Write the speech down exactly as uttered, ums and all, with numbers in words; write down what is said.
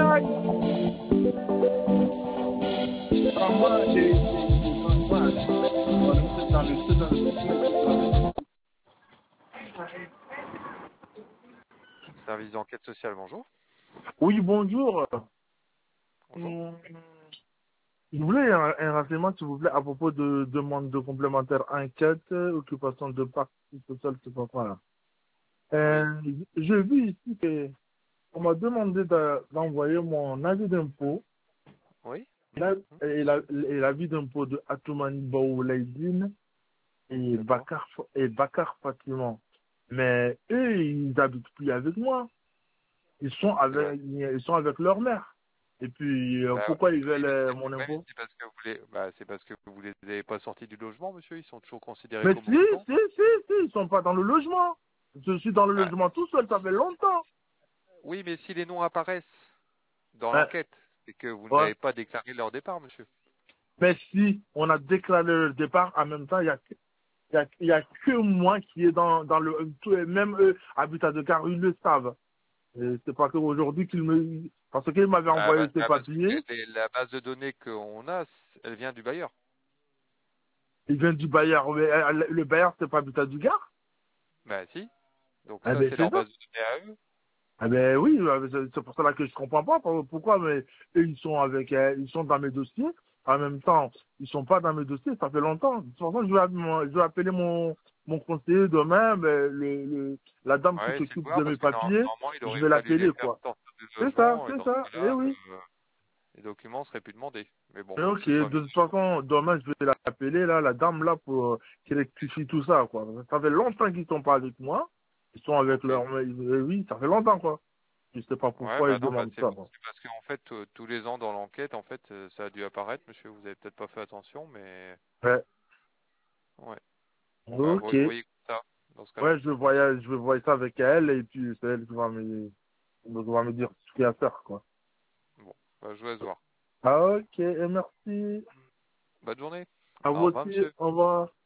aïe. Ah, moi, j'ai, moi, moi, le- dans le, dans le, Service d'enquête sociale, bonjour. Oui, bonjour. Bonjour. Hum, Je voulais un, un renseignement, s'il vous plaît, à propos de demande de complémentaire enquête, euh, occupation de partie sociale, c'est pas quoi là. Oui. Euh, J'ai vu ici que on m'a demandé de- d'envoyer mon avis d'impôt Oui. et la- Mhm. et la- et l'avis d'impôt de Atoumani Baoulaïdine et D'accord. Bakar, et Bakar Fatima. Mais eux, ils n'habitent plus avec moi. Ils sont C'est vrai. avec, ils sont avec leur mère. Et puis, euh, Bah, pourquoi ils oui, veulent mais euh, c'est mon ouais, mais impôt? c'est parce que vous les, bah, c'est parce que vous les avez pas sortis du logement, monsieur. Ils sont toujours considérés Mais comme si, occupants. si, si, si, ils sont pas dans le logement. Je suis dans le Bah, logement tout seul, ça fait longtemps. oui, mais si les noms apparaissent dans Ouais, l'enquête, c'est que vous ouais. n'avez pas déclaré leur départ, monsieur. Mais si on a déclaré le départ, en même temps, il y a, il y a, il y a que moi qui est dans, dans le, tout- même eux, habitat de car, ils le savent. Et c'est pas qu'aujourd'hui qu'ils me, parce qu'ils m'avaient Bah, envoyé bah, ces bah, parce que papiers, les- la base de données qu'on a, c- elle vient du bailleur. ils viennent du Bayard. Mais, euh, le Bayard, c'est pas habitat du Gard. Bah, si. Donc Eh ça, ben, c'est c'est leur ça. base de données à eux. Eh ben oui, euh, c'est c'est pour cela que je comprends pas pour- pourquoi, mais eux, ils sont avec, euh, ils sont dans mes dossiers. En même temps, ils sont pas dans mes dossiers, ça fait longtemps. De toute façon, je vais, app- je vais appeler mon, mon conseiller demain, mais le, le, la dame qui Ouais, c'est de s'occupe voir de mes parce que nor- papiers, normalement, il je aurait vais fallu les l'appeler, faire quoi. sortir du C'est ça, logement et c'est dans ce ça, eh cas-là, oui. euh, les documents seraient plus demandés. Mais bon, Mais ok, c'est pas de mieux. toute façon, demain, je vais l'appeler, là, la dame, là, pour euh, qu'elle rectifie tout ça, quoi. Ça fait longtemps qu'ils sont pas avec moi. Ils sont avec Ok. leur, mais, euh, oui, ça fait longtemps, quoi. Je sais pas Ouais, pourquoi bah ils non, bah demandent c'est ça, quoi. c'est parce qu'en fait, euh, tous les ans dans l'enquête, en fait, euh, ça a dû apparaître, monsieur. Vous avez peut-être pas fait attention, mais Ouais. ouais. Bon, bah Ok. voy- voyez ça dans ce cas-là. Ouais, je vais voyager, je vais voir ça avec elle et puis c'est elle qui va me, qui va me dire ce qu'il y a à faire, quoi. Bon, bah je vous laisse voir. Ah, ok, et merci. Bonne journée. À vous Au revoir, aussi. monsieur. Au revoir.